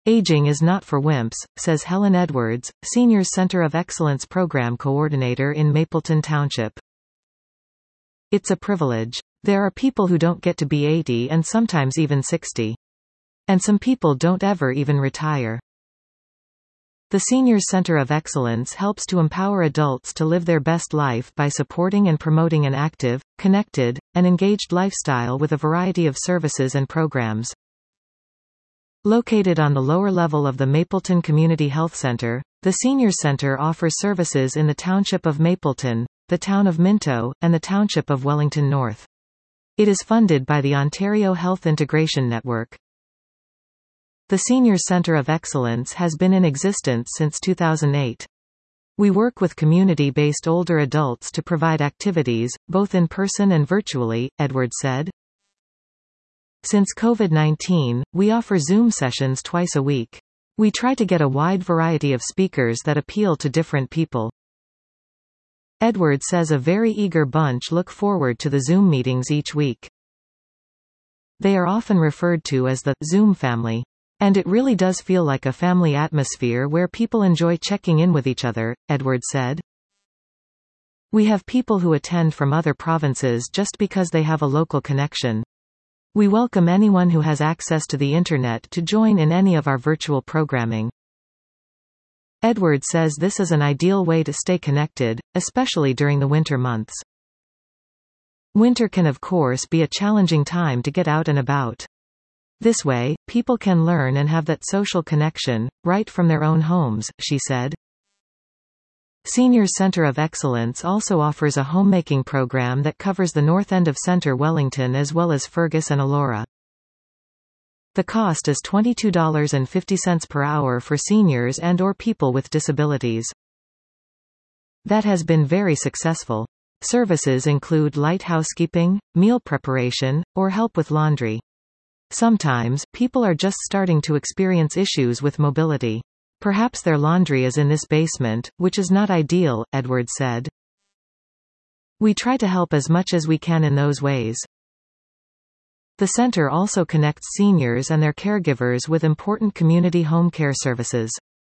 Aging is not for wimps, says Helen Edwards, Seniors Center of Excellence Program Coordinator in Mapleton Township. It's a privilege. There are people who don't get to be 80 and sometimes even 60. And some people don't ever even retire. The Seniors Center of Excellence helps to empower adults to live their best life by supporting and promoting an active, connected, and engaged lifestyle with a variety of services and programs. Located on the lower level of the Mapleton Community Health Center, the Seniors Center offers services in the Township of Mapleton, the Town of Minto, and the Township of Wellington North. It is funded by the Ontario Health Integration Network. The Seniors Center of Excellence has been in existence since 2008. We work with community-based older adults to provide activities, both in person and virtually, Edwards said. Since COVID-19, we offer Zoom sessions twice a week. We try to get a wide variety of speakers that appeal to different people. Edwards says a very eager bunch look forward to the Zoom meetings each week. They are often referred to as the Zoom family. And it really does feel like a family atmosphere where people enjoy checking in with each other, Edwards said. We have people who attend from other provinces just because they have a local connection. We welcome anyone who has access to the internet to join in any of our virtual programming. Edwards says this is an ideal way to stay connected, especially during the winter months. Winter can of course be a challenging time to get out and about. This way, people can learn and have that social connection, right from their own homes, she said. Seniors Center of Excellence also offers a homemaking program that covers the north end of Centre Wellington as well as Fergus and Elora. The cost is $22.50 per hour for seniors and/or people with disabilities. That has been very successful. Services include light housekeeping, meal preparation, or help with laundry. Sometimes, people are just starting to experience issues with mobility. Perhaps their laundry is in this basement, which is not ideal, Edwards said. We try to help as much as we can in those ways. The center also connects seniors and their caregivers with important community home care services.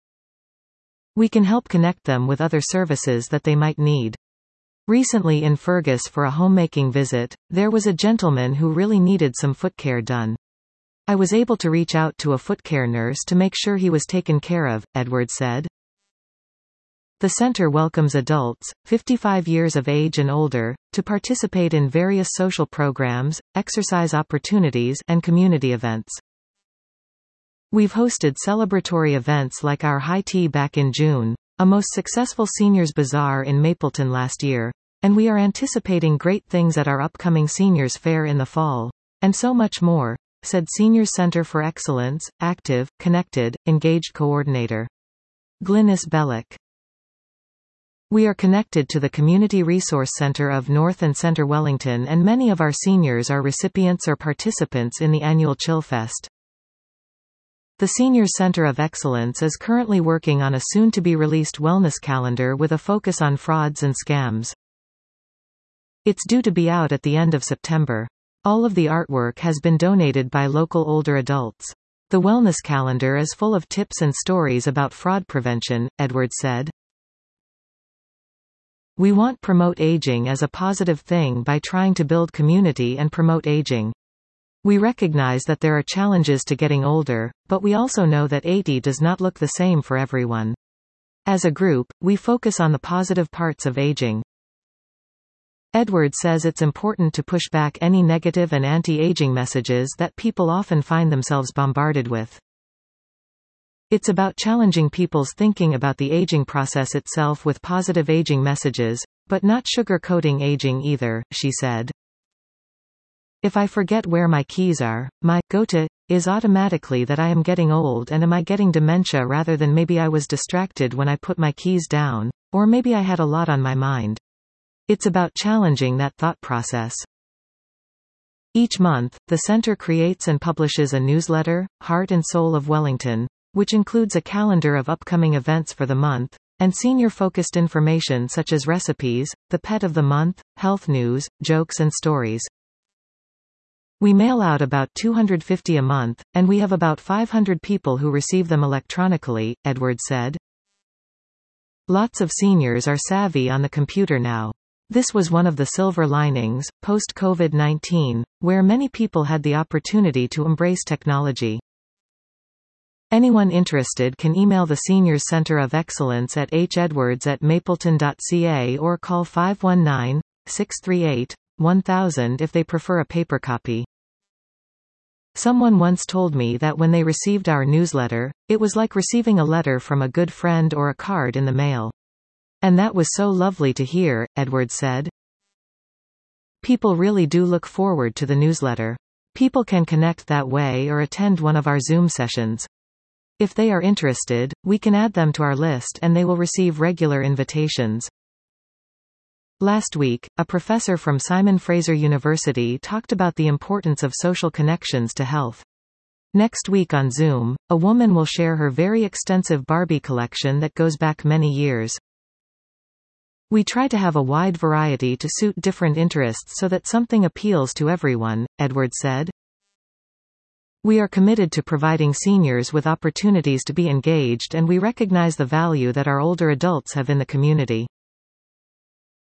We can help connect them with other services that they might need. Recently in Fergus for a homemaking visit, there was a gentleman who really needed some foot care done. I was able to reach out to a foot care nurse to make sure he was taken care of, Edwards said. The center welcomes adults, 55 years of age and older, to participate in various social programs, exercise opportunities, and community events. We've hosted celebratory events like our high tea back in June, a most successful seniors bazaar in Mapleton last year, and we are anticipating great things at our upcoming seniors fair in the fall, and so much more, said Seniors Center for Excellence, Active, Connected, Engaged Coordinator Glynis Bellick. We are connected to the Community Resource Center of North and Centre Wellington, and many of our seniors are recipients or participants in the annual Chillfest. The Seniors Center of Excellence is currently working on a soon-to-be-released wellness calendar with a focus on frauds and scams. It's due to be out at the end of September. All of the artwork has been donated by local older adults. The wellness calendar is full of tips and stories about fraud prevention, Edwards said. We want to promote aging as a positive thing by trying to build community and promote aging. We recognize that there are challenges to getting older, but we also know that 80 does not look the same for everyone. As a group, we focus on the positive parts of aging. Edwards says it's important to push back any negative and anti-aging messages that people often find themselves bombarded with. It's about challenging people's thinking about the aging process itself with positive aging messages, but not sugar-coating aging either, she said. If I forget where my keys are, my go-to is automatically that I am getting old, and am I getting dementia rather than maybe I was distracted when I put my keys down, or maybe I had a lot on my mind. It's about challenging that thought process. Each month, the center creates and publishes a newsletter, Heart and Soul of Wellington, which includes a calendar of upcoming events for the month, and senior-focused information such as recipes, the pet of the month, health news, jokes and stories. We mail out about 250 a month, and we have about 500 people who receive them electronically, Edwards said. Lots of seniors are savvy on the computer now. This was one of the silver linings, post-COVID-19, where many people had the opportunity to embrace technology. Anyone interested can email the Seniors Center of Excellence at hedwards@mapleton.ca or call 519-638-1000 if they prefer a paper copy. Someone once told me that when they received our newsletter, it was like receiving a letter from a good friend or a card in the mail. And that was so lovely to hear, Edwards said. People really do look forward to the newsletter. People can connect that way or attend one of our Zoom sessions. If they are interested, we can add them to our list and they will receive regular invitations. Last week, a professor from Simon Fraser University talked about the importance of social connections to health. Next week on Zoom, a woman will share her very extensive Barbie collection that goes back many years. We try to have a wide variety to suit different interests so that something appeals to everyone, Edwards said. We are committed to providing seniors with opportunities to be engaged, and we recognize the value that our older adults have in the community.